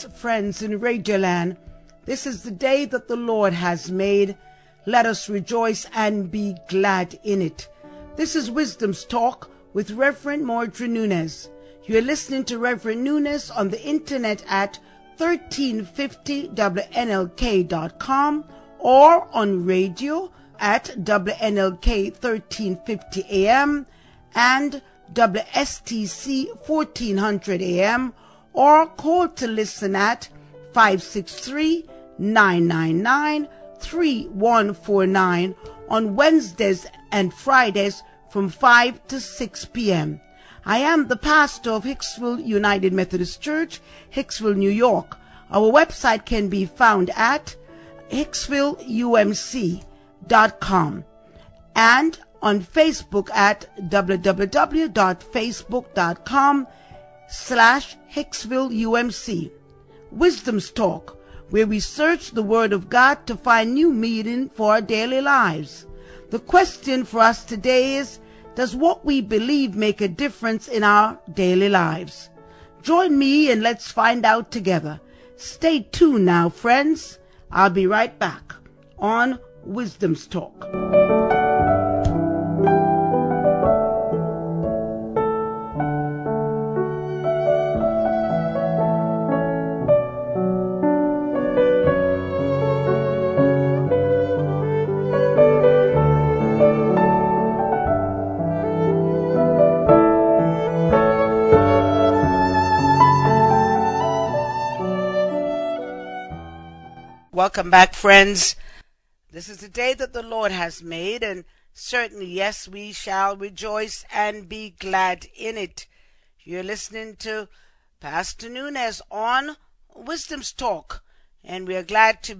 Yes, friends in Radioland, this is the day that the Lord has made. Let us rejoice and be glad in it. This is Wisdom's Talk with Reverend Mordred Nunes. You're listening to Reverend Nunes on the internet at 1350WNLK.com or on radio at WNLK 1350 AM and WSTC 1400 AM, or call to listen at 563-999-3149 on Wednesdays and Fridays from 5 to 6 p.m. I am the pastor of Hicksville United Methodist Church, Hicksville, New York. Our website can be found at hicksvilleumc.com and on Facebook at www.facebook.com/HicksvilleUMC. Wisdom's Talk, where we search the Word of God to find new meaning for our daily lives. The question for us today is, does what we believe make a difference in our daily lives? Join me and let's find out together. Stay tuned now, friends. I'll be right back on Wisdom's Talk. Welcome back, friends. This is the day that the Lord has made, and certainly, yes, we shall rejoice and be glad in it. You're listening to Pastor Nunes on Wisdom's Talk, and we are glad to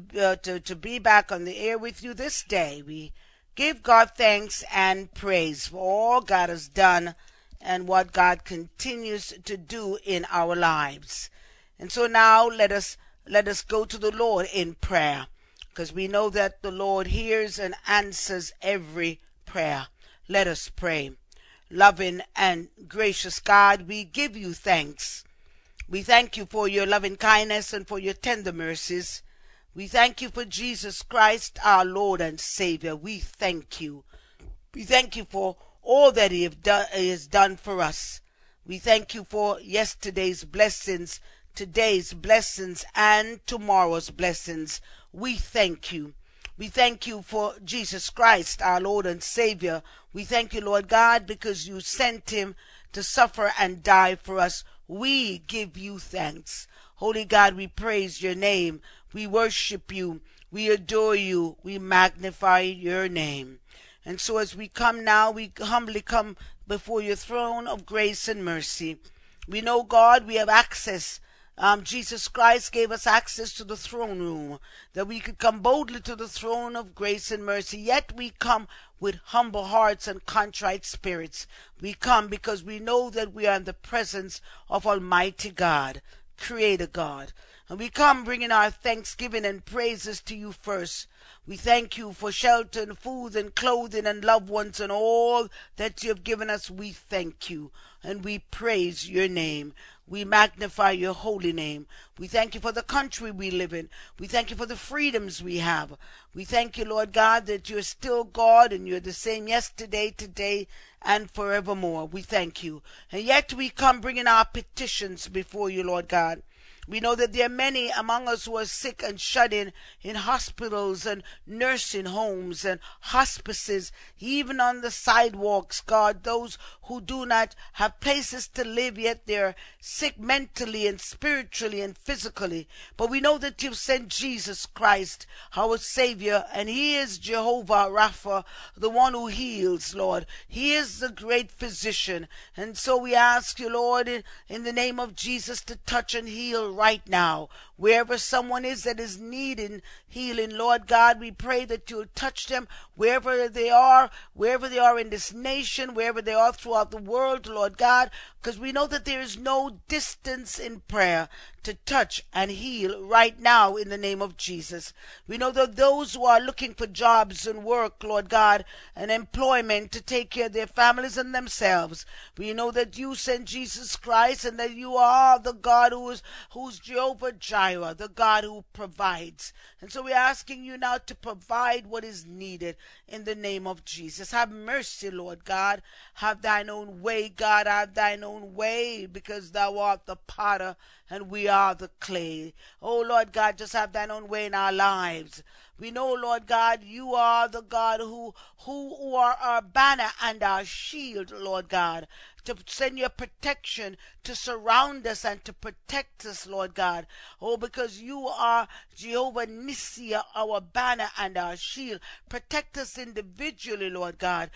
be back on the air with you this day. We give God thanks and praise for all God has done and what God continues to do in our lives. And so now let us go to the Lord in prayer, because we know that the Lord hears and answers every prayer. Let us pray. Loving and gracious God, we give you thanks. We thank you for your loving kindness and for your tender mercies. We thank you for Jesus Christ, our Lord and Savior. We thank you. We thank you for all that he has done for us. We thank you for yesterday's blessings, today's blessings, and tomorrow's blessings. We thank you. We thank you for Jesus Christ, our Lord and Savior. We thank you, Lord God, because you sent him to suffer and die for us. We give you thanks. Holy God, we praise your name. We worship you. We adore you. We magnify your name. And so as we come now, we humbly come before your throne of grace and mercy. We know, God, we have access. Jesus Christ gave us access to the throne room, that we could come boldly to the throne of grace and mercy. Yet we come with humble hearts and contrite spirits. We come because we know that we are in the presence of Almighty God, Creator God. And we come bringing our thanksgiving and praises to you first. We thank you for shelter and food and clothing and loved ones and all that you have given us. We thank you and we praise your name. We magnify your holy name. We thank you for the country we live in. We thank you for the freedoms we have. We thank you, Lord God, that you're still God and you're the same yesterday, today, and forevermore. We thank you. And yet we come bringing our petitions before you, Lord God. We know that there are many among us who are sick and shut in hospitals and nursing homes and hospices, even on the sidewalks, God, those who do not have places to live, yet they're sick mentally and spiritually and physically. But we know that you've sent Jesus Christ, our Savior, and he is Jehovah Rapha, the one who heals, Lord. He is the great physician. And so we ask you, Lord, in the name of Jesus, to touch and heal right now. Wherever someone is that is needing healing, Lord God, we pray that you'll touch them wherever they are in this nation, wherever they are throughout the world, Lord God, because we know that there is no distance in prayer to touch and heal right now in the name of Jesus. We know that those who are looking for jobs and work, Lord God, and employment to take care of their families and themselves, we know that you sent Jesus Christ and that you are the God who's Jehovah Jireh, the God who provides. And so we're asking you now to provide what is needed in the name of Jesus. Have mercy, Lord God. Have thine own way, God. Have thine own way, because thou art the potter and we are the clay. Oh, Lord God, just have thine own way in our lives. We know, Lord God, you are the God who are our banner and our shield, Lord God, to send your protection to surround us and to protect us, Lord God. Oh, because you are Jehovah Nissi, our banner and our shield. Protect us individually, Lord God.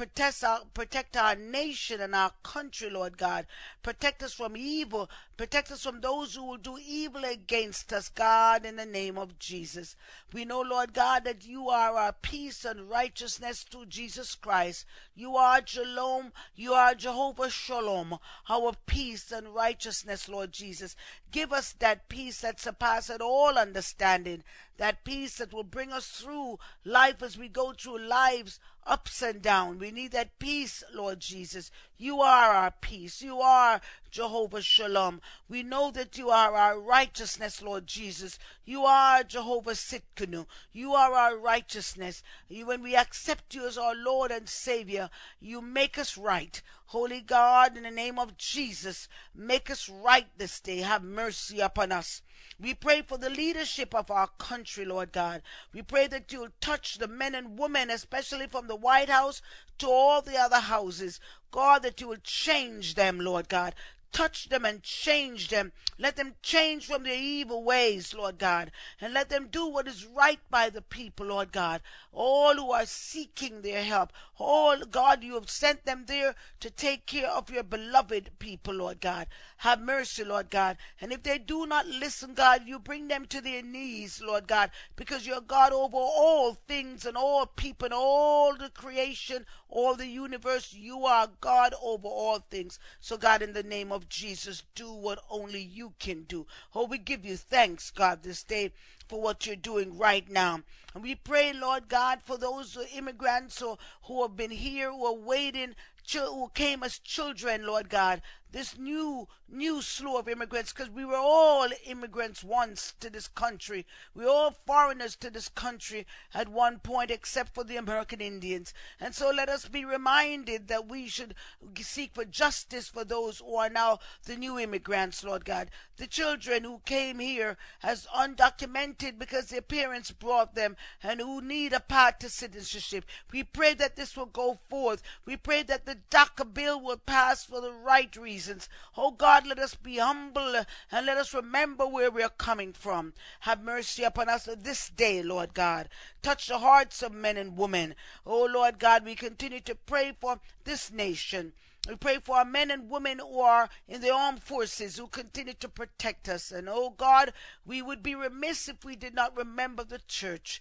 Protect our nation and our country, Lord God. Protect us from evil. Protect us from those who will do evil against us, God, in the name of Jesus. We know, Lord God, that you are our peace and righteousness through Jesus Christ. You are Shalom. You are Jehovah Shalom, our peace and righteousness, Lord Jesus. Give us that peace that surpasses all understanding, that peace that will bring us through life as we go through lives ups and down. We need that peace, Lord Jesus. You are our peace. You are Jehovah Shalom. We know that you are our righteousness, Lord Jesus. You are Jehovah Sitkanu. You are our righteousness. When we accept you as our Lord and Savior, you make us right. Holy God, in the name of Jesus, make us right this day. Have mercy upon us. We pray for the leadership of our country, Lord God. We pray that you'll touch the men and women, especially from the White House to all the other houses. God, that you will change them, Lord God. Touch them and change them. Let them change from their evil ways, Lord God, and let them do what is right by the people, Lord God. All who are seeking their help, all, God, you have sent them there to take care of your beloved people, Lord God. Have mercy, Lord God. And if they do not listen, God, you bring them to their knees, Lord God, because you're God over all things and all people and all the creation, all the universe. You are God over all things. So, God, in the name of Jesus, do what only you can do. Oh, we give you thanks, God, this day for what you're doing right now. And we pray, Lord God, for those immigrants who have been here, who are waiting, who came as children, Lord God. This new slew of immigrants, because we were all immigrants once to this country. We were all foreigners to this country at one point, except for the American Indians. And so let us be reminded that we should seek for justice for those who are now the new immigrants, Lord God. The children who came here as undocumented because their parents brought them and who need a path to citizenship. We pray that this will go forth. We pray that the DACA bill will pass for the right reasons. Oh God, let us be humble and let us remember where we are coming from. Have mercy upon us this day, Lord God. Touch the hearts of men and women. Oh Lord God, we continue to pray for this nation. We pray for our men and women who are in the armed forces who continue to protect us. And oh God, we would be remiss if we did not remember the church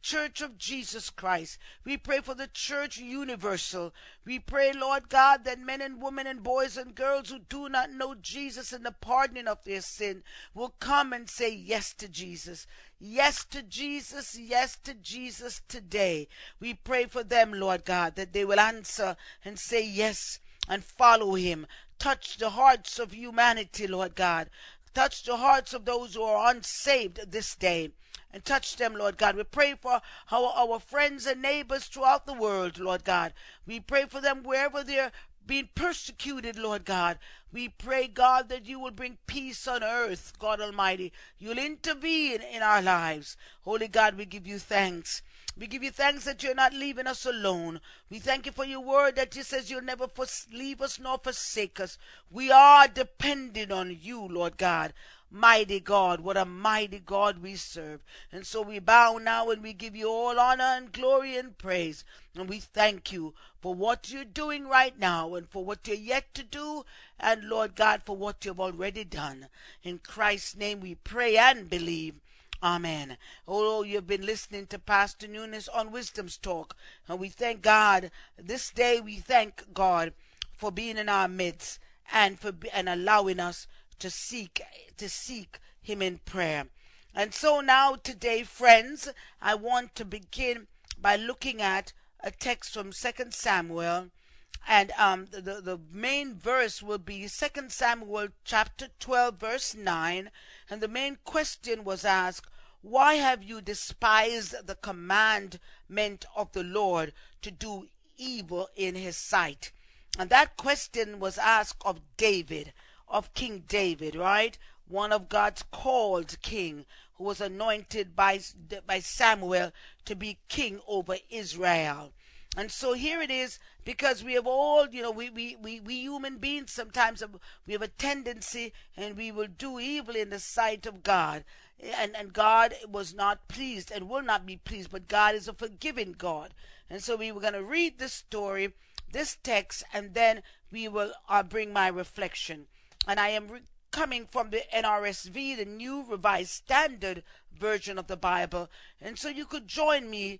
of Jesus Christ. We pray for the church universal. We pray, Lord God, that men and women and boys and girls who do not know Jesus and the pardoning of their sin will come and say yes to Jesus. Yes to Jesus, yes to Jesus today. We pray for them, Lord God, that they will answer and say yes and follow him. Touch the hearts of humanity, Lord God. Touch the hearts of those who are unsaved this day. And touch them, Lord God. We pray for our friends and neighbors throughout the world, Lord God. We pray for them wherever they're being persecuted, Lord God. We pray, God, that you will bring peace on earth, God Almighty. You'll intervene in our lives. Holy God, we give you thanks. We give you thanks that you're not leaving us alone. We thank you for your word that you says you'll never leave us nor forsake us. We are dependent on you, Lord God. mighty God. What a mighty God we serve. And so we bow now and we give you all honor and glory and praise. And we thank you for what you're doing right now and for what you're yet to do. And Lord God, for what you've already done. In Christ's name we pray and believe. Amen. Oh, you've been listening to Pastor Nunes on Wisdom's Talk. And we thank God. This day we thank God for being in our midst and allowing us to seek him in prayer. And so now today, friends, I want to begin by looking at a text from 2 Samuel. And the main verse will be 2 Samuel chapter 12 verse 9. And the main question was asked, why have you despised the commandment of the Lord to do evil in his sight? And that question was asked of David, of King David, right? One of God's called king who was anointed by Samuel to be king over Israel. And so here it is, because we have all, we human beings sometimes we have a tendency and we will do evil in the sight of God. And God was not pleased and will not be pleased, but God is a forgiving God. And so we were going to read this story, this text, and then we will bring my reflection. And I am coming from the NRSV, the New Revised Standard Version of the Bible. And so you could join me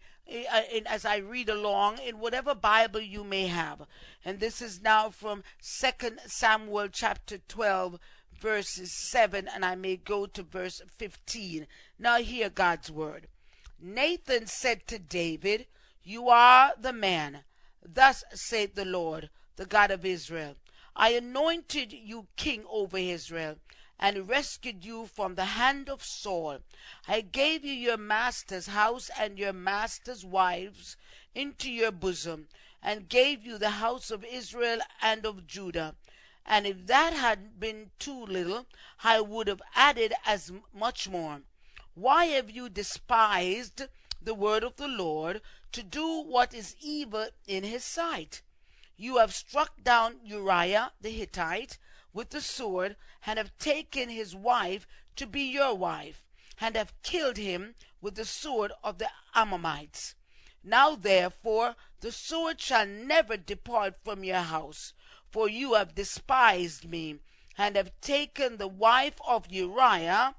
as I read along in whatever Bible you may have. And this is now from 2 Samuel chapter 12, verses 7, and I may go to verse 15. Now hear God's word. Nathan said to David, you are the man. Thus saith the Lord, the God of Israel. I anointed you king over Israel, and rescued you from the hand of Saul. I gave you your master's house and your master's wives into your bosom, and gave you the house of Israel and of Judah. And if that had been too little, I would have added as much more. Why have you despised the word of the Lord to do what is evil in his sight? You have struck down Uriah the Hittite with the sword, and have taken his wife to be your wife, and have killed him with the sword of the Ammonites. Now therefore the sword shall never depart from your house, for you have despised me, and have taken the wife of Uriah,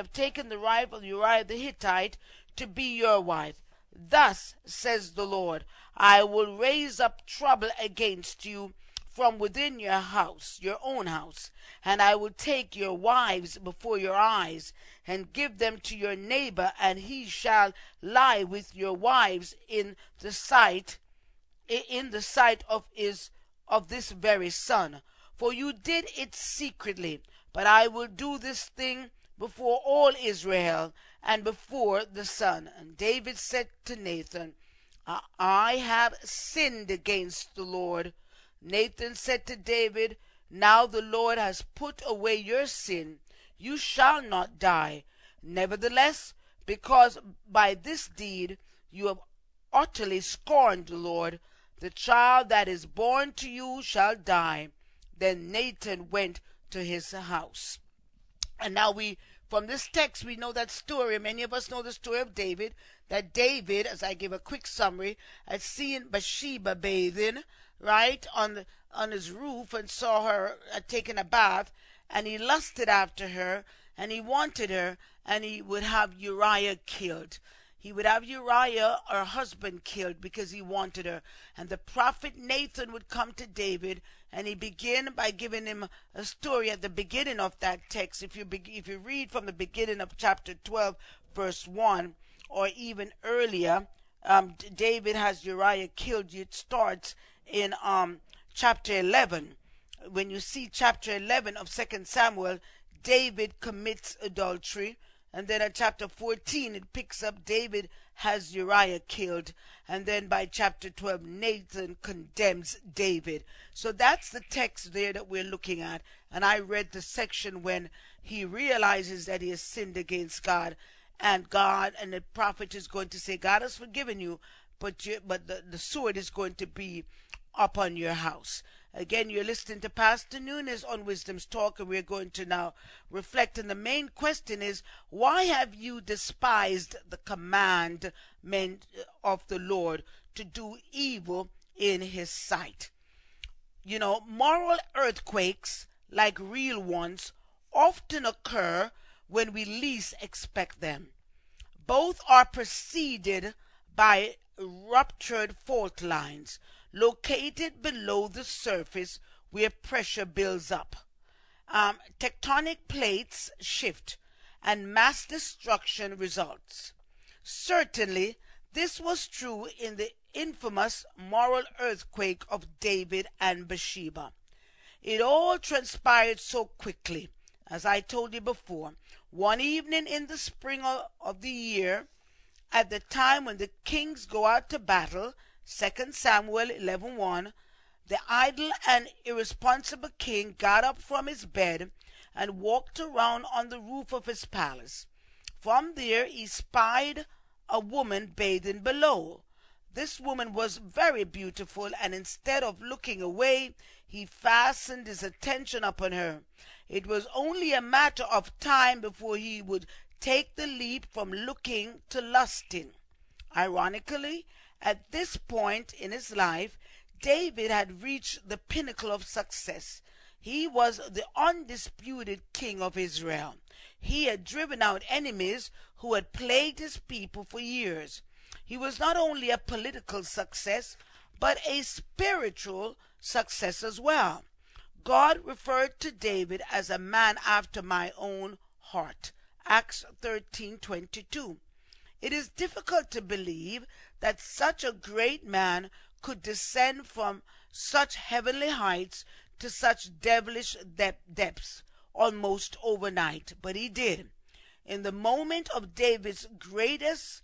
the Hittite, to be your wife. Thus says the Lord, I will raise up trouble against you from within your house, your own house, and I will take your wives before your eyes, and give them to your neighbor, and he shall lie with your wives in the sight of this very sun. For you did it secretly, but I will do this thing before all Israel and before the sun. And David said to Nathan, I have sinned against the Lord. Nathan said to David, now the Lord has put away your sin. You shall not die. Nevertheless, because by this deed you have utterly scorned the Lord, the child that is born to you shall die. Then Nathan went to his house. And now from this text, we know that story. Many of us know the story of David. That David, as I give a quick summary, had seen Bathsheba bathing, right, on his roof, and saw her taking a bath, and he lusted after her, and he wanted her, and he would have Uriah killed. He would have Uriah, her husband, killed because he wanted her. And the prophet Nathan would come to David, and he began by giving him a story at the beginning of that text. If you read from the beginning of chapter 12, verse 1, or even earlier, David has Uriah killed. It starts in chapter 11. When you see chapter 11 of 2 Samuel, David commits adultery. And then at chapter 14, it picks up David has Uriah killed. And then by chapter 12, Nathan condemns David. So that's the text there that we're looking at. And I read the section when he realizes that he has sinned against God. And the prophet is going to say, God has forgiven you, but the sword is going to be upon your house. Again, you're listening to Pastor Nunes on Wisdom's Talk, and we're going to now reflect. And the main question is, why have you despised the commandment of the Lord to do evil in his sight? You know, moral earthquakes, like real ones, often occur when we least expect them. Both are preceded by ruptured fault lines located below the surface where pressure builds up. Tectonic plates shift and mass destruction results. Certainly, this was true in the infamous moral earthquake of David and Bathsheba. It all transpired so quickly. As I told you before, one evening in the spring of the year, at the time when the kings go out to battle, 2 Samuel 11:1, the idle and irresponsible king got up from his bed and walked around on the roof of his palace. From there he spied a woman bathing below. This woman was very beautiful, and instead of looking away, he fastened his attention upon her. It was only a matter of time before he would take the leap from looking to lusting. Ironically, at this point in his life, David had reached the pinnacle of success. He was the undisputed king of Israel. He had driven out enemies who had plagued his people for years. He was not only a political success, but a spiritual success as well. God referred to David as a man after my own heart. Acts 13:22. It is difficult to believe that such a great man could descend from such heavenly heights to such devilish depths almost overnight, but he did. In the moment of David's greatest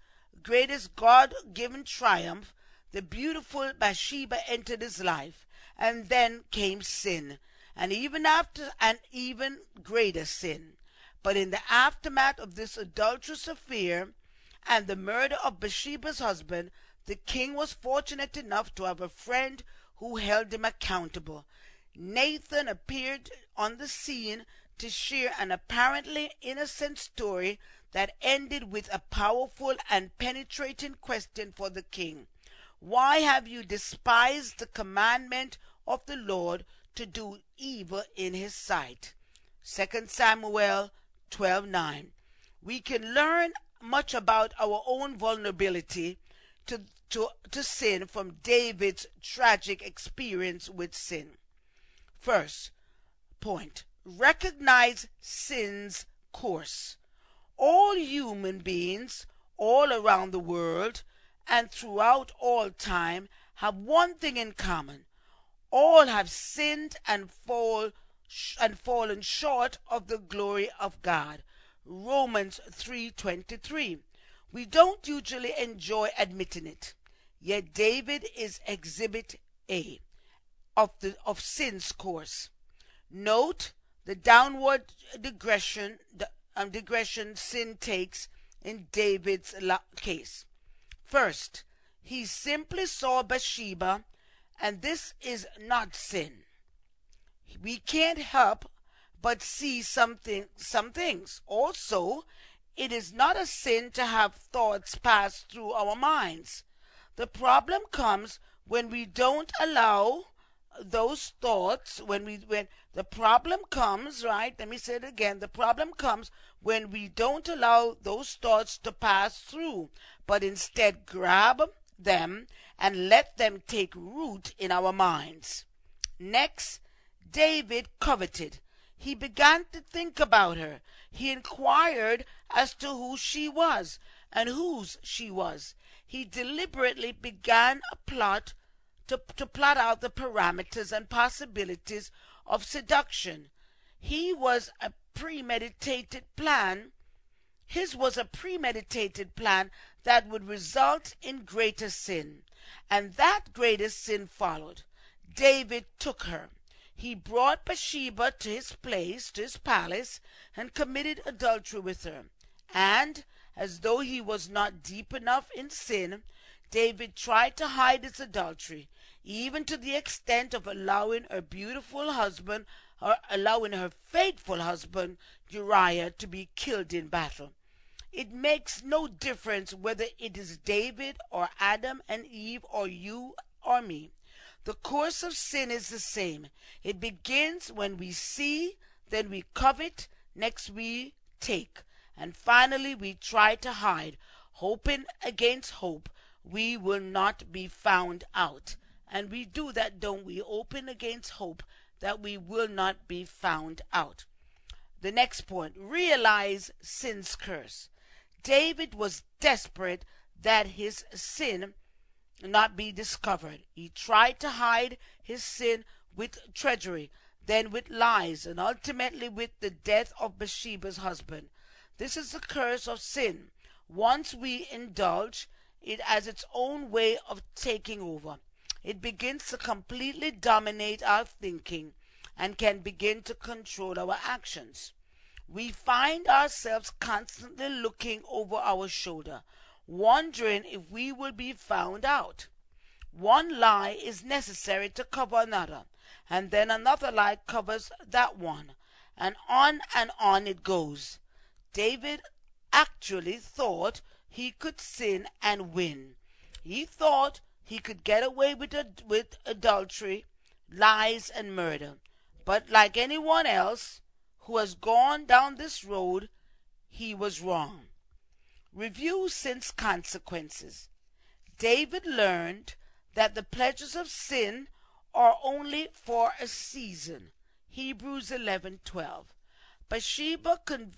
God-given triumph, the beautiful Bathsheba entered his life, and then came sin, and even after an even greater sin. But in the aftermath of this adulterous affair and the murder of Bathsheba's husband, the king was fortunate enough to have a friend who held him accountable. Nathan appeared on the scene to share an apparently innocent story that ended with a powerful and penetrating question for the king. Why have you despised the commandment of the Lord to do evil in his sight? 2 Samuel 12:9. We can learn much about our own vulnerability to sin from David's tragic experience with sin. First point, recognize sin's course. All human beings all around the world and throughout all time have one thing in common. All have sinned and fallen short of the glory of God. Romans 3:23. We don't usually enjoy admitting it, yet David is exhibit A of sin's course. Note the downward digression sin takes in David's case. First, he simply saw Bathsheba, and this is not sin. We can't help but see some things. Also, it is not a sin to have thoughts pass through our minds. The problem comes when we don't allow those thoughts, when the problem comes, right? Let me say it again. The problem comes when we don't allow those thoughts to pass through, but instead grab them and let them take root in our minds. Next, David coveted. He began to think about her. He inquired as to who she was and whose she was. He deliberately began a plot to plot out the parameters and possibilities of seduction. His was a premeditated plan that would result in greater sin. And that greater sin followed. David took her. He brought Bathsheba to his palace, and committed adultery with her. And, as though he was not deep enough in sin, David tried to hide his adultery. even to the extent of allowing her beautiful husband, or allowing her faithful husband Uriah to be killed in battle. It makes no difference whether it is David or Adam and Eve or you or me. The course of sin is the same. It begins when we see, then we covet, next we take, and finally we try to hide, hoping against hope we will not be found out. And we do that, don't we? Hoping against hope that we will not be found out. The next point, realize sin's curse. David was desperate that his sin not be discovered. He tried to hide his sin with treachery, then with lies, and ultimately with the death of Bathsheba's husband. This is the curse of sin. Once we indulge, it has its own way of taking over. It begins to completely dominate our thinking and can begin to control our actions. We find ourselves constantly looking over our shoulder, wondering if we will be found out. One lie is necessary to cover another, and then another lie covers that one, and on it goes. David actually thought he could sin and win. He thought he could get away with adultery, lies, and murder. But like anyone else who has gone down this road, he was wrong. Review sin's consequences. David learned that the pleasures of sin are only for a season. Hebrews 11:12. Bathsheba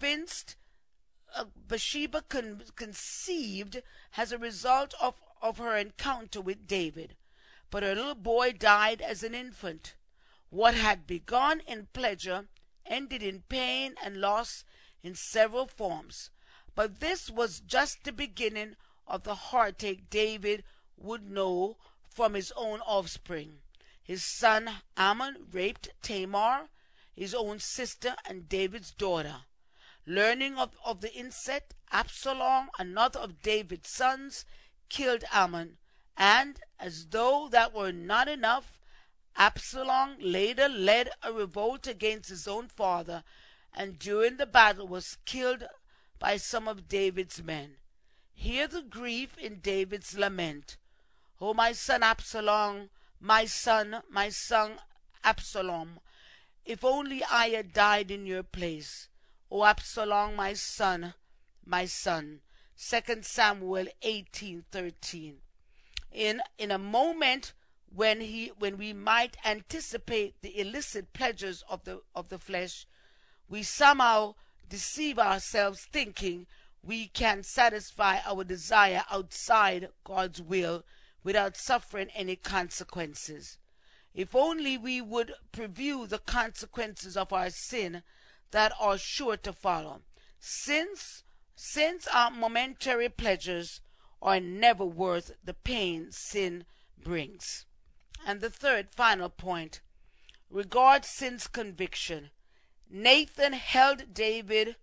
conceived as a result of her encounter with David, but her little boy died as an infant. What had begun in pleasure ended in pain and loss in several forms. But this was just the beginning of the heartache David would know from his own offspring. His son Ammon raped Tamar, his own sister and David's daughter. Learning of the incest, Absalom, another of David's sons, killed Ammon, and as though that were not enough, Absalom later led a revolt against his own father, and during the battle was killed by some of David's men. Hear the grief in David's lament. "O my son Absalom, my son Absalom, if only I had died in your place. O Absalom, my son, my son." 2 Samuel 18:13. In a moment when we might anticipate the illicit pleasures of the flesh, we somehow deceive ourselves thinking we can satisfy our desire outside God's will without suffering any consequences. If only we would preview the consequences of our sin that are sure to follow. Since our momentary pleasures are never worth the pain sin brings. And the third final point, regard sin's conviction. Nathan helped David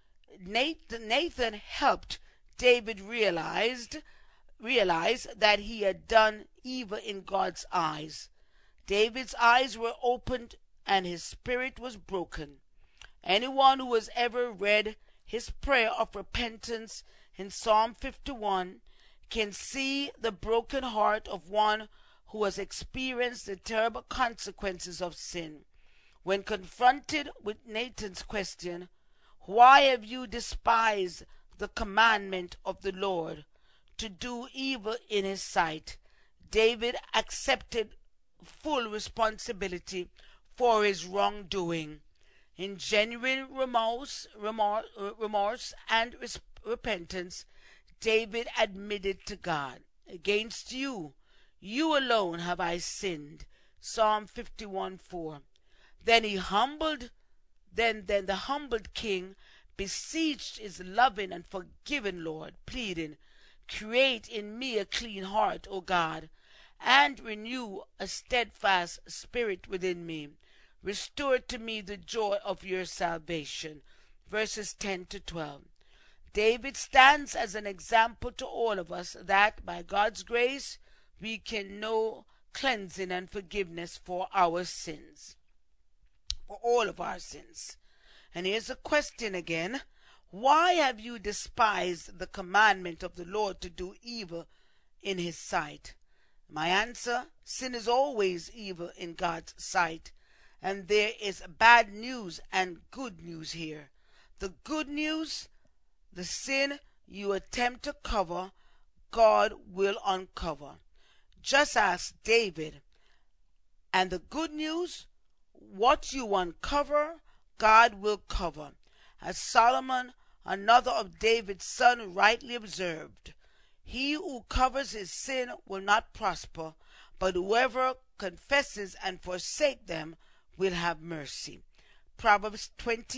realize that he had done evil in God's eyes. David's eyes were opened and his spirit was broken. Anyone who has ever read his prayer of repentance in Psalm 51 can see the broken heart of one who has experienced the terrible consequences of sin. When confronted with Nathan's question, "Why have you despised the commandment of the Lord, to do evil in his sight?" David accepted full responsibility for his wrongdoing. In genuine remorse and repentance, David admitted to God, "Against you, you alone have I sinned." Psalm 51:4. Then the humbled king beseeched his loving and forgiving Lord, pleading, "Create in me a clean heart, O God, and renew a steadfast spirit within me. Restore to me the joy of your salvation." Verses 10-12. David stands as an example to all of us that by God's grace we can know cleansing and forgiveness for our sins, for all of our sins. And here's a question again. Why have you despised the commandment of the Lord to do evil in his sight? My answer, sin is always evil in God's sight. And there is bad news and good news here. The good news, the sin you attempt to cover, God will uncover. Just as David. And the good news, what you uncover, God will cover. As Solomon, another of David's son, rightly observed, he who covers his sin will not prosper, but whoever confesses and forsakes them will have mercy. Proverbs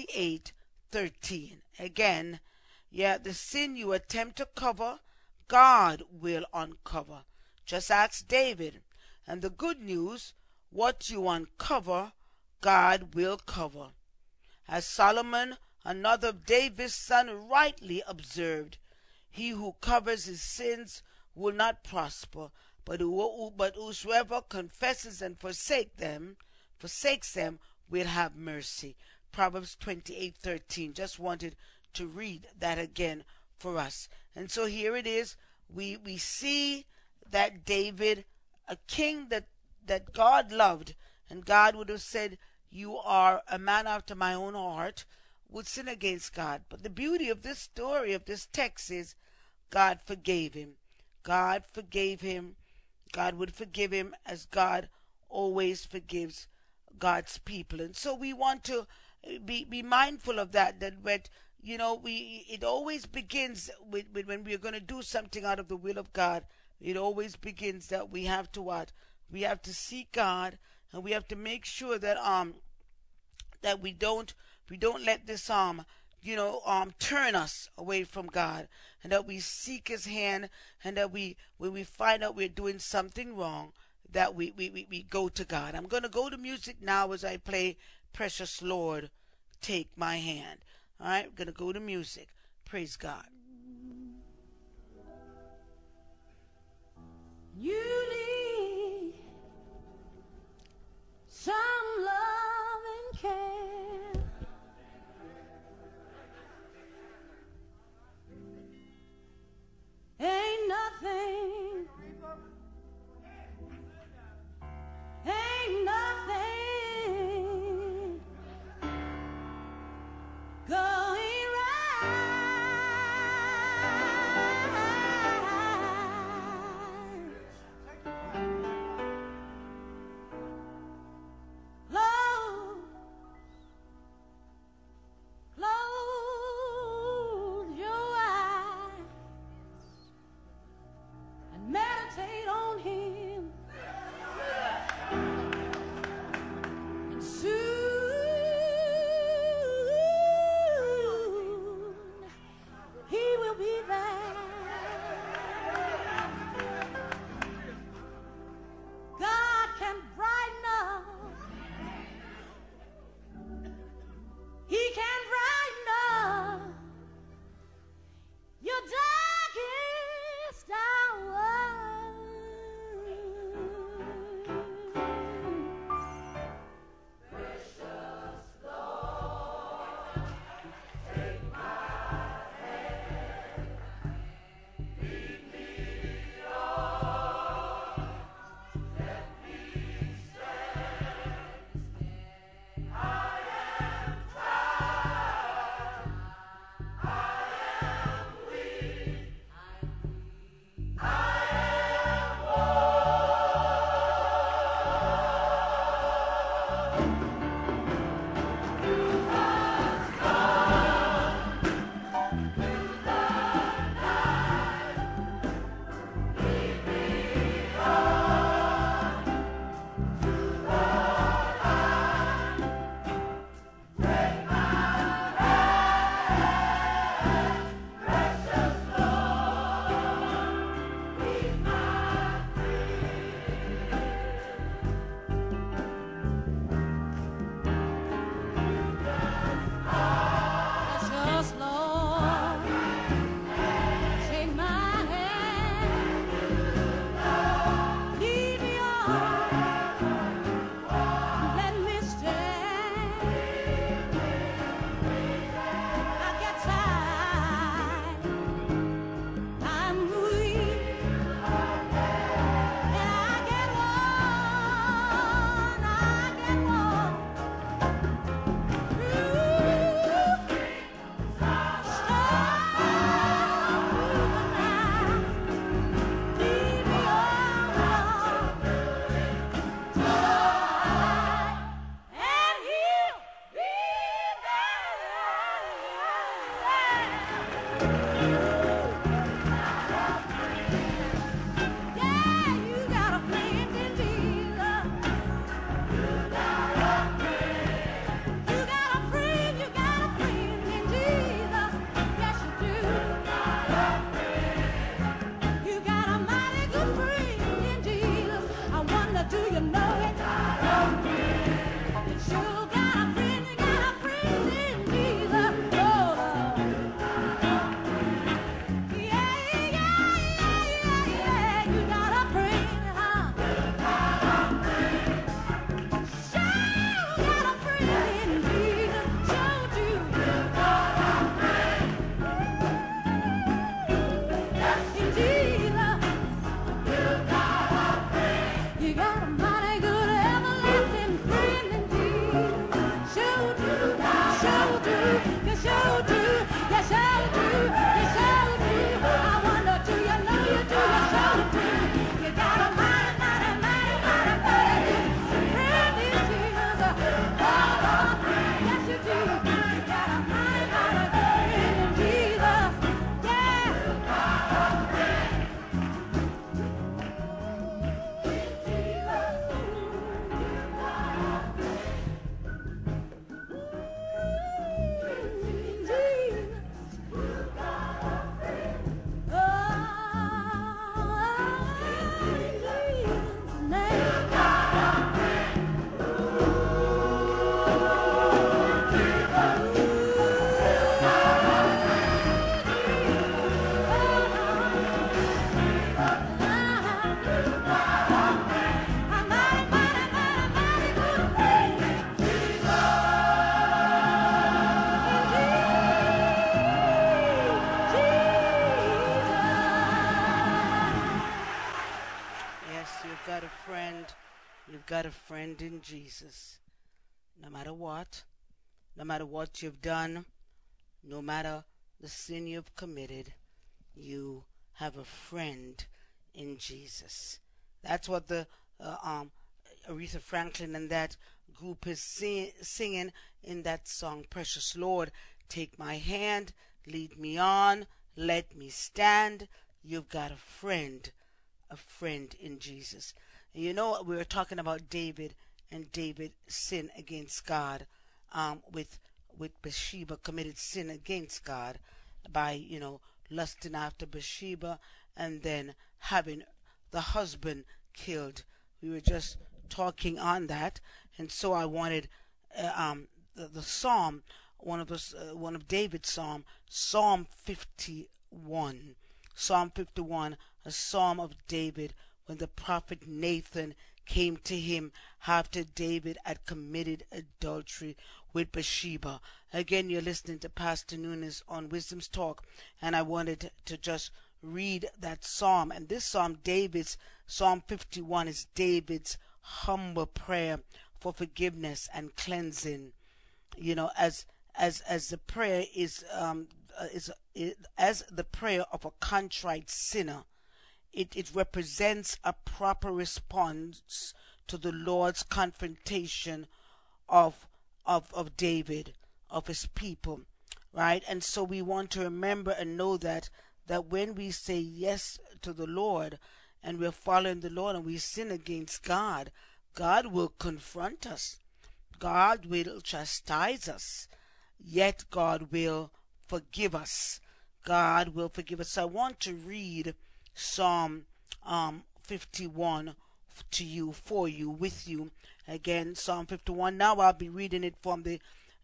28:13. Again, the sin you attempt to cover, God will uncover. Just ask David. And the good news, what you uncover, God will cover. As Solomon, another of David's son, rightly observed, he who covers his sins will not prosper, but whosoever confesses and forsakes them will have mercy. Proverbs 28:13. Just wanted to read that again for us. And so here it is. We see that David, a king that God loved, and God would have said, you are a man after my own heart, would sin against God. But the beauty of this story, of this text, is God forgave him. God forgave him. God would forgive him as God always forgives God's people. And so we want to be mindful of that it always begins with when we're going to do something out of the will of God. It always begins that we have to what? We have to seek God, and we have to make sure that that we don't let this turn us away from God, and that we seek his hand, and that when we find out we're doing something wrong, that we go to God. I'm going to go to music now as I play Precious Lord, Take My Hand. All right, I'm going to go to music. Praise God. You need some love and care. Ain't nothing going right. You got a mighty good everlasting friend in Jesus. Sure do, sure do, you sure do, you sure do, you sure do. I wonder, do you know you do, you sure do. You got a mighty, mighty, mighty, mighty, mighty good friend in Jesus. Oh, yes you do. You got a mighty, mighty good friend in Jesus. Yeah. Yes, you've got a friend. You've got a friend in Jesus. No matter what you've done, no matter the sin you've committed, you have a friend in Jesus. That's what the Aretha Franklin and that group is singing in that song, Precious Lord. Take my hand, lead me on, let me stand. You've got a friend in Jesus. And you know, we were talking about David, and David sinned against God, with Bathsheba, committed sin against God by, lusting after Bathsheba and then having the husband killed. We were just talking on that, and so I wanted the psalm, one of David's psalm, Psalm 51. Psalm 51, a psalm of David, when the prophet Nathan came to him after David had committed adultery with Bathsheba. Again, you're listening to Pastor Nunes on Wisdom's Talk, and I wanted to just read that psalm. And this psalm, Psalm 51, is David's humble prayer for forgiveness and cleansing. As the prayer is as the prayer of a contrite sinner. It represents a proper response to the Lord's confrontation of David, of his people, right? And so we want to remember and know that when we say yes to the Lord and we're following the Lord and we sin against God, God will confront us. God will chastise us, yet God will forgive us. God will forgive us. So I want to read Psalm 51 to you, for you, with you. Again, Psalm 51. Now I'll be reading it from the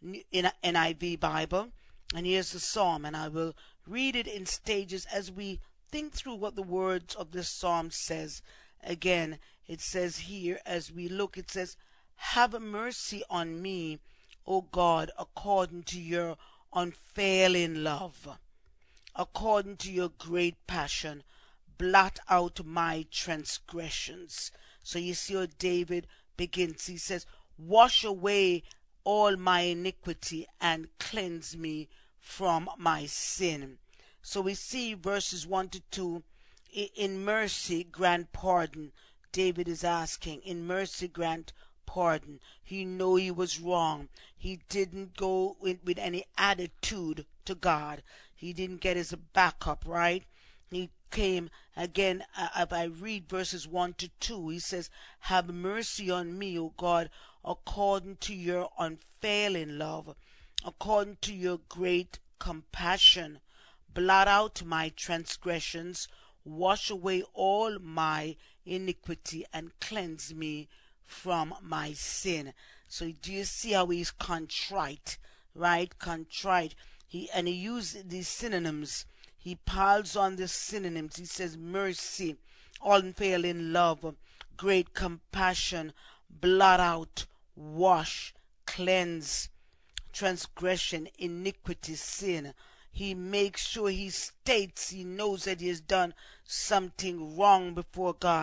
NIV Bible. And here's the psalm, and I will read it in stages as we think through what the words of this psalm says. Again, it says here, as we look, it says, "Have mercy on me, O God, according to your unfailing love. According to your great passion, blot out my transgressions." So you see how David begins. He says, "Wash away all my iniquity and cleanse me from my sin." So we see verses 1 to 2, in mercy grant pardon. David is asking, in mercy grant pardon. He knew he was wrong. He didn't go with any attitude to God. He didn't get his back up, right? He came again. If I read verses 1 to 2, he says, "Have mercy on me, O God, according to your unfailing love, according to your great compassion. Blot out my transgressions, wash away all my iniquity, and cleanse me from my sin." So do you see how he's contrite, right? Contrite. He used these synonyms. He piles on the synonyms. He says mercy, unfailing love, great compassion, blot out, wash, cleanse, transgression, iniquity, sin. He makes sure he states he knows that he has done something wrong before God.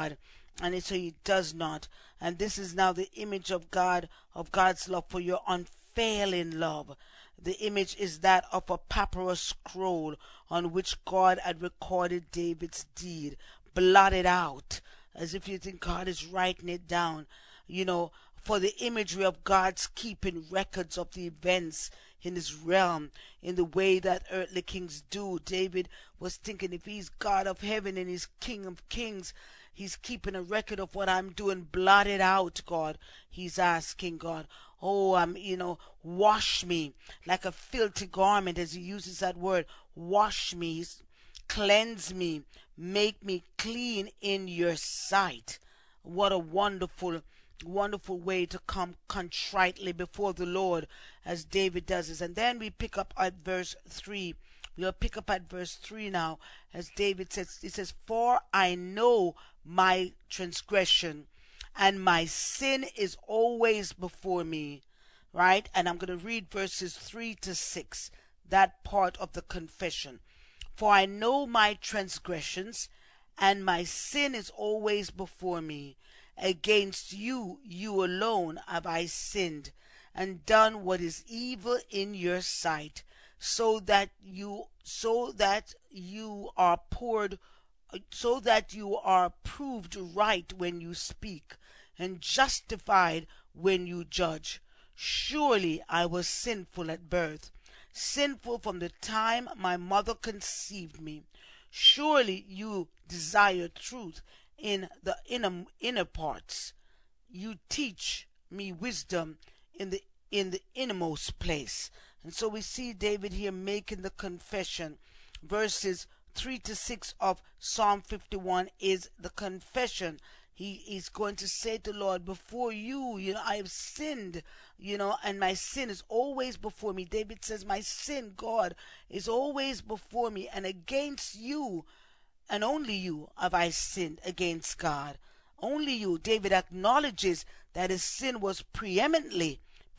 And so he does not. And this is now the image of God, of God's love, for your unfailing love. The image is that of a papyrus scroll on which God had recorded David's deed, blotted out, as if you think God is writing it down, for the imagery of God's keeping records of the events in his realm in the way that earthly kings do. David was thinking, if he's God of heaven and he's King of kings, he's keeping a record of what I'm doing, blotted out, God. He's asking God, wash me like a filthy garment, as he uses that word. Wash me, cleanse me, make me clean in your sight. What a wonderful way to come contritely before the Lord, as David does this. And then we pick up at verse 3. We'll pick up at verse 3 now, as David says, he says, for I know my transgression, and my sin is always before me. Right? And I'm going to read verses 3 to 6, that part of the confession. For I know my transgressions, and my sin is always before me. Against you alone have I sinned, and done what is evil in your sight, so that you are proved right when you speak, and justified when you judge. Surely I was sinful at birth, sinful from the time my mother conceived me. Surely you desire truth in the inner parts. You teach me wisdom in the innermost place. And so we see David here making the confession. Verses 3 to 6 of Psalm 51 is the confession. He's going to say to the Lord, before you, I have sinned, and my sin is always before me. David says, my sin, God, is always before me, and against you and only you have I sinned against God. Only you. David acknowledges that his sin was preeminently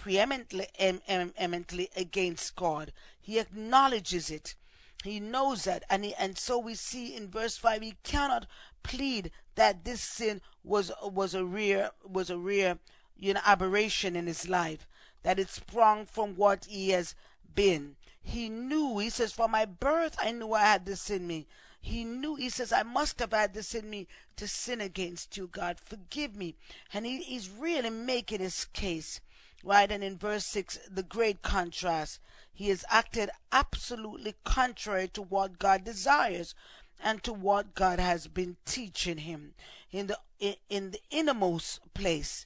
against God. He acknowledges it. He knows that, and so we see in verse 5, he cannot plead that this sin was a rare aberration in his life, that it sprung from what he has been. He says, from my birth I knew I had this in me. He says, I must have had this in me to sin against you, God. Forgive me. And he's really making his case. Right? And in verse 6, the great contrast. He has acted absolutely contrary to what God desires and to what God has been teaching him. In the innermost place,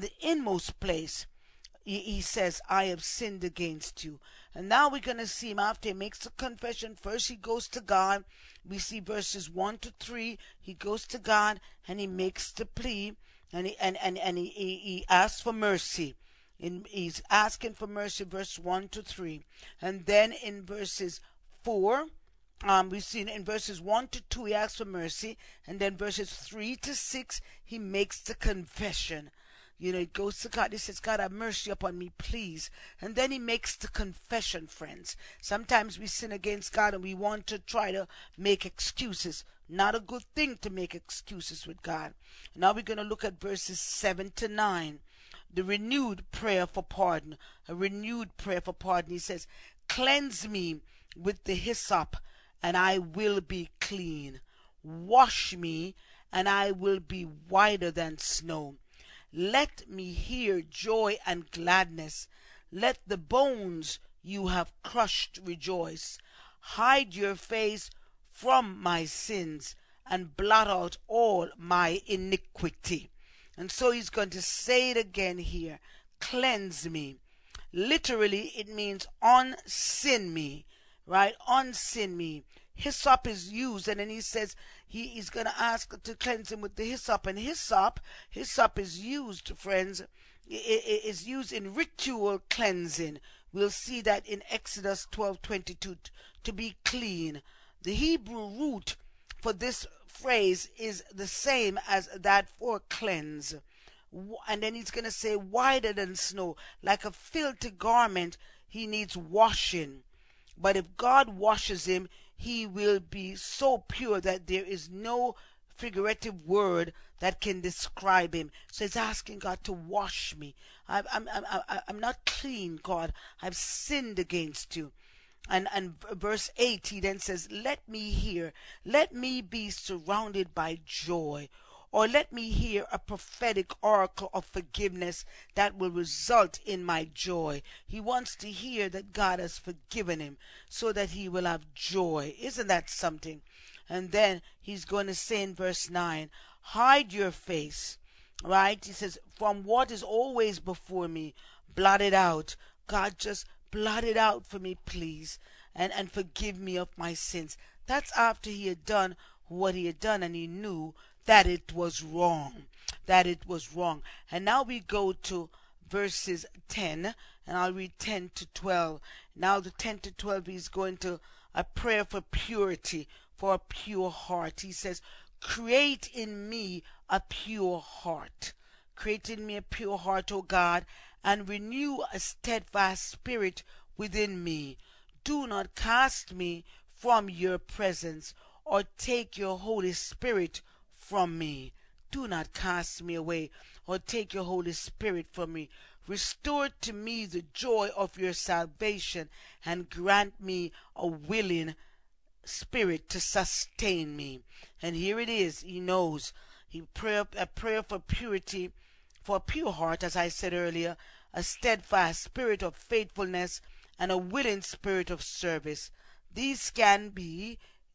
he says, I have sinned against you. And now we're going to see him after he makes the confession. First he goes to God. We see verses 1 to 3. He goes to God and he makes the plea, and he asks for mercy. He's asking for mercy, verse 1 to 3. And then in verses 4, we've seen in verses 1 to 2 he asks for mercy, and then verses 3 to 6 he makes the confession. He goes to God. He says, God, have mercy upon me, please. And then he makes the confession, friends. Sometimes we sin against God and we want to try to make excuses. Not a good thing to make excuses with God. Now we're going to look at verses 7 to 9. The renewed prayer for pardon. A renewed prayer for pardon. He says, cleanse me with the hyssop, and I will be clean. Wash me, and I will be whiter than snow. Let me hear joy and gladness. Let the bones you have crushed rejoice. Hide your face from my sins and blot out all my iniquity. And so he's going to say it again here. Cleanse me. Literally, it means unsin me. Right? Unsin me. Hyssop is used, and then he says he's going to ask to cleanse him with the hyssop. And hyssop is used, friends, it is used in ritual cleansing. We'll see that in Exodus 12:22, to be clean. The Hebrew root for this phrase is the same as that for cleanse. And then he's going to say whiter than snow. Like a filthy garment, he needs washing. But if God washes him, he will be so pure that there is no figurative word that can describe him. So he's asking God to wash me. I'm not clean, God. I've sinned against you. And verse 8, he then says, let me hear, let me be surrounded by joy, or let me hear a prophetic oracle of forgiveness that will result in my joy. He wants to hear that God has forgiven him so that he will have joy. Isn't that something? And then he's going to say in verse 9, hide your face, right? He says, from what is always before me, blot it out. God, just blot it out for me, please, and forgive me of my sins. That's after he had done what he had done, and he knew that it was wrong. That it was wrong. And now we go to verses 10, and I'll read 10 to 12. Now the 10 to 12, he's going to a prayer for purity, for a pure heart. He says, create in me a pure heart. Create in me a pure heart, O God, and renew a steadfast spirit within me. Do not cast me from your presence, or take your Holy Spirit from me. Do not cast me away, or take your Holy Spirit from me. Restore to me the joy of your salvation, and grant me a willing spirit to sustain me. And here it is. He knows. A prayer for purity, for a pure heart, as I said earlier, a steadfast spirit of faithfulness, and a willing spirit of service. These can be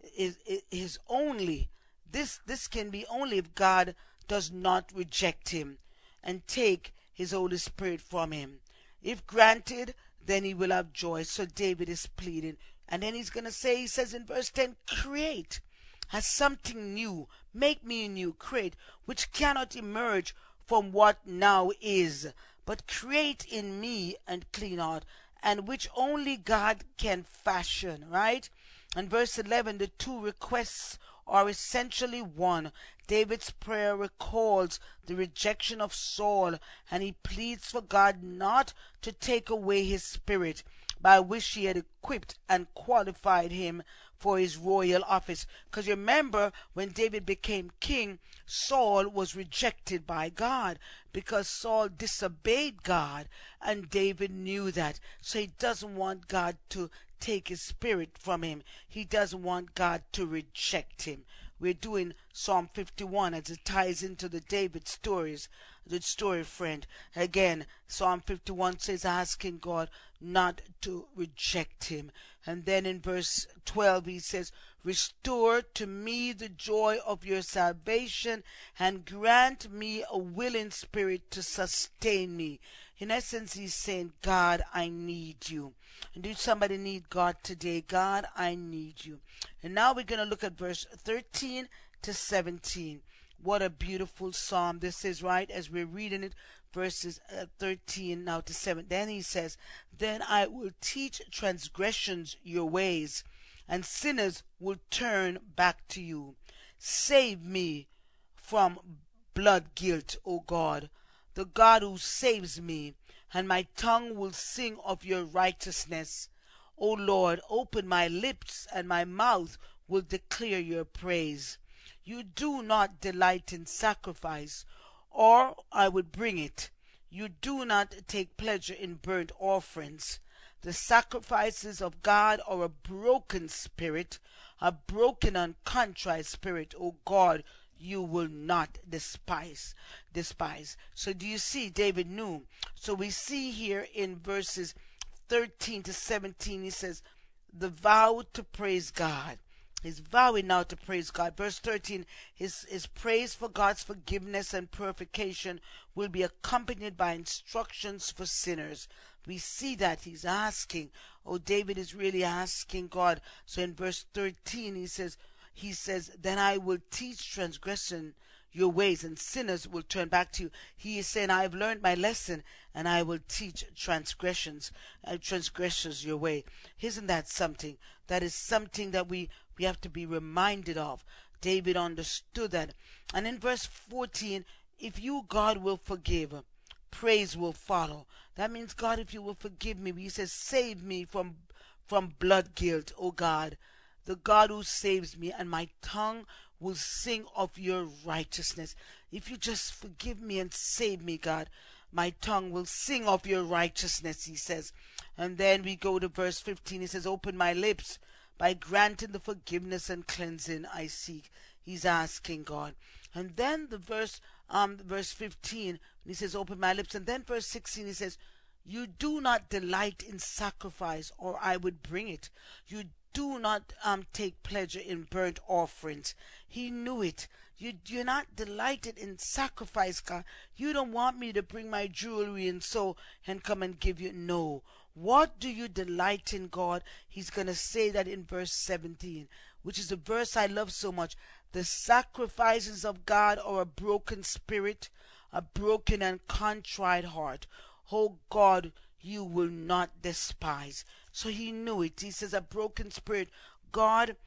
is only this can be only if God does not reject him and take his Holy Spirit from him. If granted, then he will have joy. So David is pleading. And then he's going to say, he says in verse 10, create as something new. Make me new. Create, which cannot emerge from what now is, but create in me a clean heart, and which only God can fashion, right? And verse 11, the two requests are essentially one. David's prayer recalls the rejection of Saul, and he pleads for God not to take away his spirit, by which he had equipped and qualified him for his royal office. Because remember, when David became king, Saul was rejected by God because Saul disobeyed God, and David knew that. So he doesn't want God to take his spirit from him. He doesn't want God to reject him. We're doing Psalm 51 as it ties into the David stories, the story, friend. Again, Psalm 51 says, asking God not to reject him. And then in verse 12 he says, restore to me the joy of your salvation, and grant me a willing spirit to sustain me. In essence, he's saying, God, I need you. And do somebody need God today? God, I need you. And now we're going to look at verse 13 to 17. What a beautiful psalm this is, right? As we're reading it, verses 13 now to 7. Then he says, then I will teach transgressions your ways, and sinners will turn back to you. Save me from blood guilt, O God, the God who saves me, and my tongue will sing of your righteousness. O Lord, open my lips, and my mouth will declare your praise. You do not delight in sacrifice, or I would bring it. You do not take pleasure in burnt offerings. The sacrifices of God are a broken spirit, a broken and contrite spirit, O God, you will not despise. So do you see, David knew. So we see here in verses 13 to 17, he says, the vow to praise God. He's vowing now to praise God. Verse 13, his praise for God's forgiveness and purification will be accompanied by instructions for sinners. We see that he's asking. Oh, David is really asking God. So in verse 13, he says, then I will teach transgression your ways, and sinners will turn back to you. He is saying, I have learned my lesson, and I will teach transgressions your way. Isn't that something? That is something that we have to be reminded of. David understood that. And in verse 14, if you, God, will forgive, praise will follow. That means, God, if you will forgive me, he says, save me from blood guilt, O God, the God who saves me, and my tongue will sing of your righteousness. If you just forgive me and save me, God, my tongue will sing of your righteousness, he says. And then we go to verse 15. He says, open my lips by granting the forgiveness and cleansing I seek. He's asking God. And then the verse 15, he says, open my lips. And then verse 16, he says, you do not delight in sacrifice, or I would bring it. You do not take pleasure in burnt offerings. He knew it. You're not delighted in sacrifice, God. You don't want me to bring my jewelry and come and give you. No. What do you delight in, God? He's going to say that in verse 17, which is a verse I love so much. The sacrifices of God are a broken spirit, a broken and contrite heart. Oh God, you will not despise. So he knew it. He says a broken spirit. God,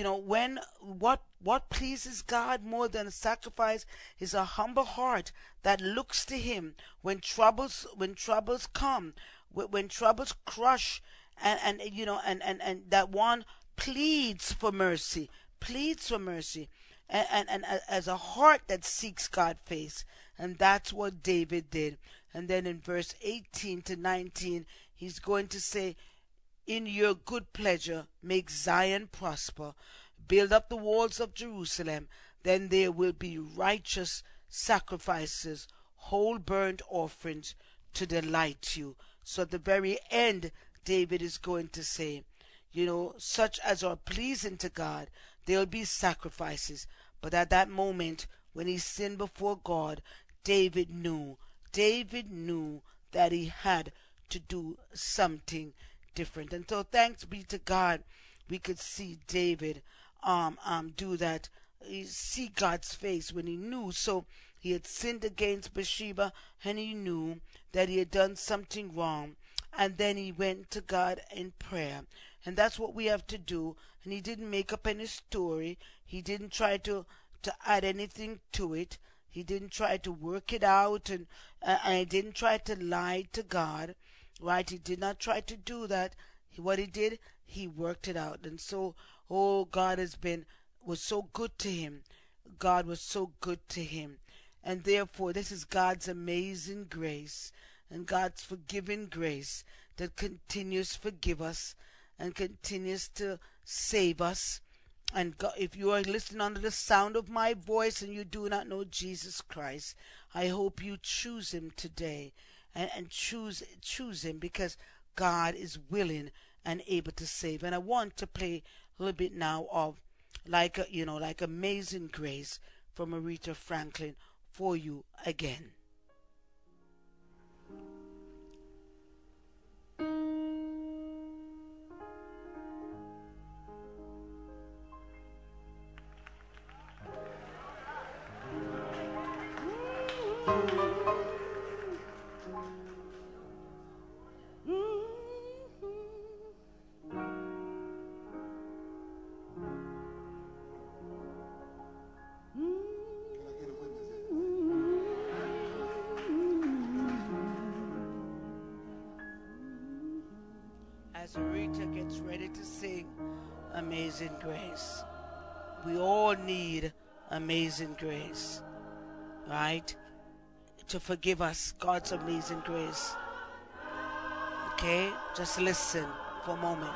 what pleases God more than a sacrifice is a humble heart that looks to him when troubles come, when troubles crush, and that one pleads for mercy, and as a heart that seeks God's face. And that's what David did. And then in verse 18 to 19, he's going to say, in your good pleasure, make Zion prosper. Build up the walls of Jerusalem. Then there will be righteous sacrifices, whole burnt offerings to delight you. So at the very end, David is going to say, such as are pleasing to God, there will be sacrifices. But at that moment, when he sinned before God, David knew that he had to do something different. And so thanks be to God, we could see David do that. He see God's face when he knew. So he had sinned against Bathsheba, and he knew that he had done something wrong. And then he went to God in prayer. And that's what we have to do. And he didn't make up any story. He didn't try to add anything to it. He didn't try to work it out, and he didn't try to lie to God, right? He did not try to do that. What he did, he worked it out. And so, God was so good to him. God was so good to him. And therefore, this is God's amazing grace and God's forgiving grace that continues to forgive us and continues to save us. And God, if you are listening under the sound of my voice and you do not know Jesus Christ, I hope you choose him today and choose him, because God is willing and able to save. And I want to play a little bit now of like Amazing Grace from Aretha Franklin for you again. As Aretha gets ready to sing Amazing Grace, we all need amazing grace, right? To forgive us, God's amazing grace. Okay, just listen for a moment.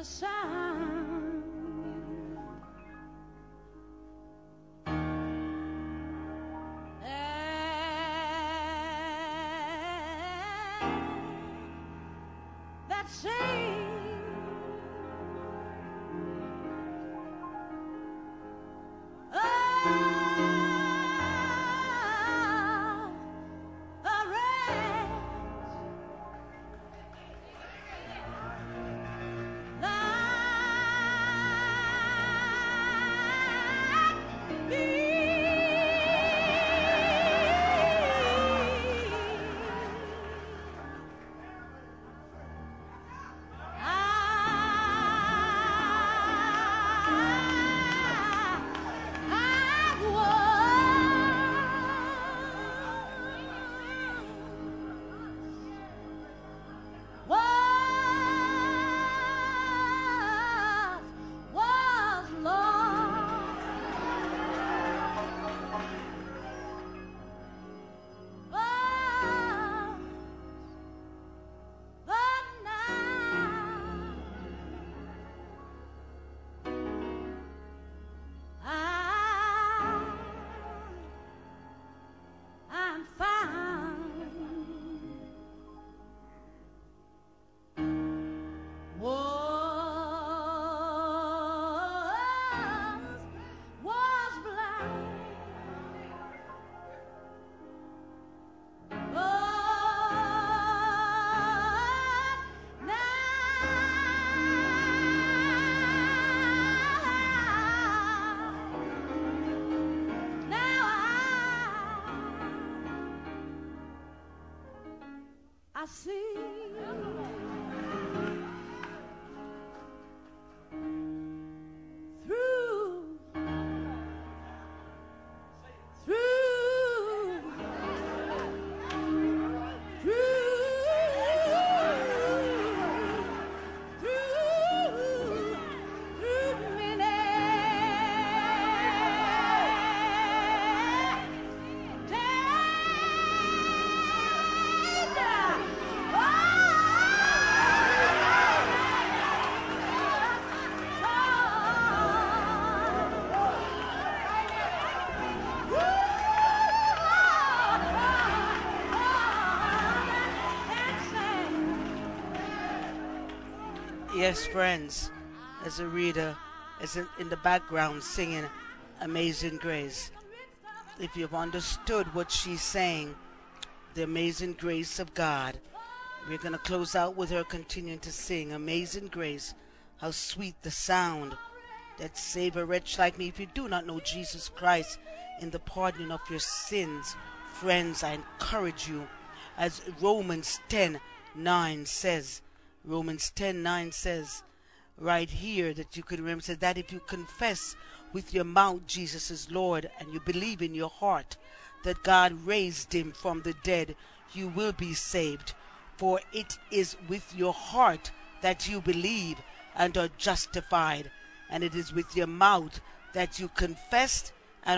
sound that sings I see Yes, friends, as a reader, as in the background singing Amazing Grace. If you've understood what she's saying, the amazing grace of God, we're going to close out with her continuing to sing Amazing Grace. How sweet the sound that save a wretch like me. If you do not know Jesus Christ in the pardoning of your sins, friends, I encourage you, as Romans 10:9 says, Romans 10:9 says right here that you could remember, says that if you confess with your mouth Jesus is Lord and you believe in your heart that God raised him from the dead, you will be saved. For it is with your heart that you believe and are justified, and it is with your mouth that you confess and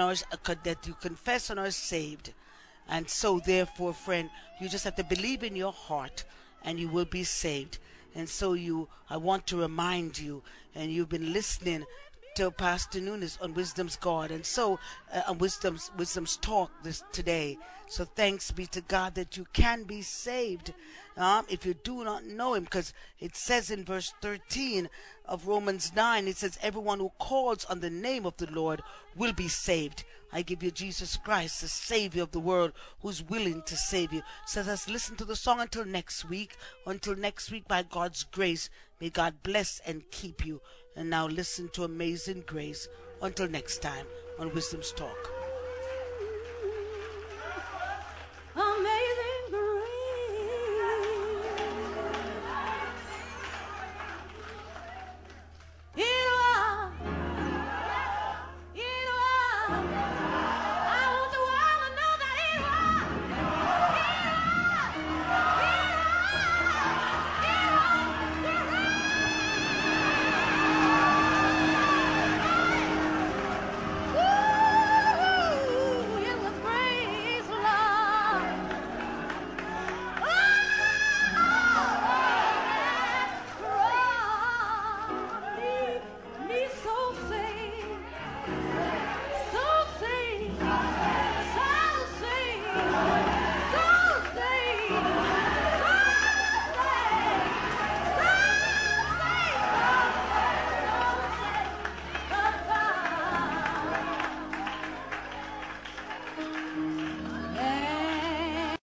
are saved. And so therefore, friend, you just have to believe in your heart and you will be saved. And so I want to remind you, and you've been listening to Pastor Nunes on Wisdom's God, and so on Wisdom's Talk today. So thanks be to God that you can be saved if you do not know him, because it says in verse 13 of Romans 9, it says everyone who calls on the name of the Lord will be saved. I give you Jesus Christ, the Savior of the world, who's willing to save you. So let's listen to the song until next week. Until next week, by God's grace, may God bless and keep you. And now listen to Amazing Grace. Until next time on Wisdom's Talk.